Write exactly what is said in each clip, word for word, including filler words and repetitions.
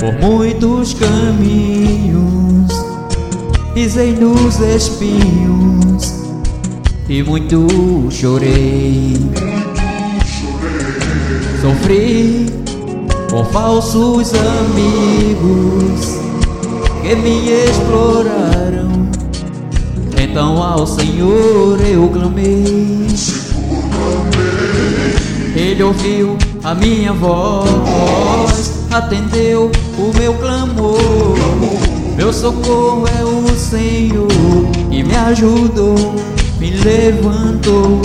Por muitos caminhos pisei nos espinhos e muito chorei. Sofri com falsos amigos que me exploraram. Então ao Senhor eu clamei. Ele ouviu a minha voz, atendeu o meu clamor. Meu socorro é o Senhor que me ajudou, me levantou.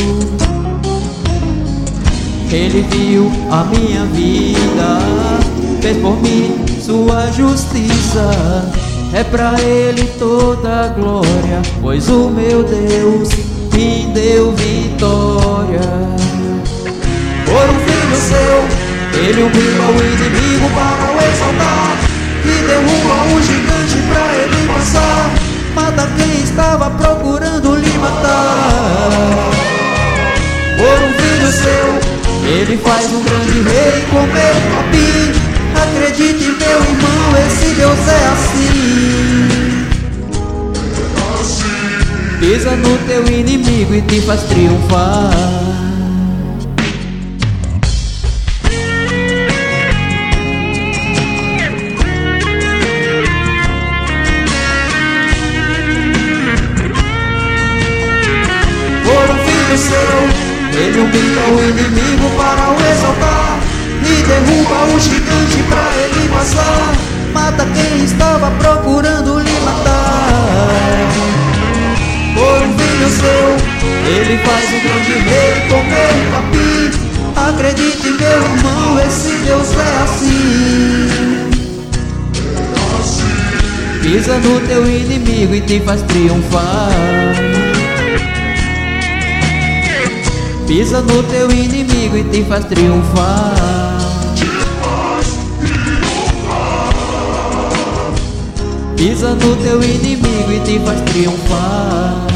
Ele viu a minha vida, fez por mim sua justiça. É pra Ele toda a glória, pois o meu Deus me deu vitória. Por um filho seu, Ele humilha o inimigo para o exaltar, e derruba o gigante pra Ele passar. Mata quem estava procurando lhe matar. Por um filho seu, Ele faz um grande rei com meu capim. Acredite, meu irmão, esse Deus é assim. Pisa no teu inimigo e te faz triunfar. Por um filho seu, Ele humilha o inimigo para o exaltar, e derruba o gigante pra Ele passar. Mata quem estava procurando lhe matar. Por um filho seu, Ele faz um grande rei com meu capim. Acredite, meu irmão, esse Deus é assim. Pisa no teu inimigo e te faz triunfar. Pisa no teu inimigo e te faz triunfar. Pisa no teu inimigo e te faz triunfar.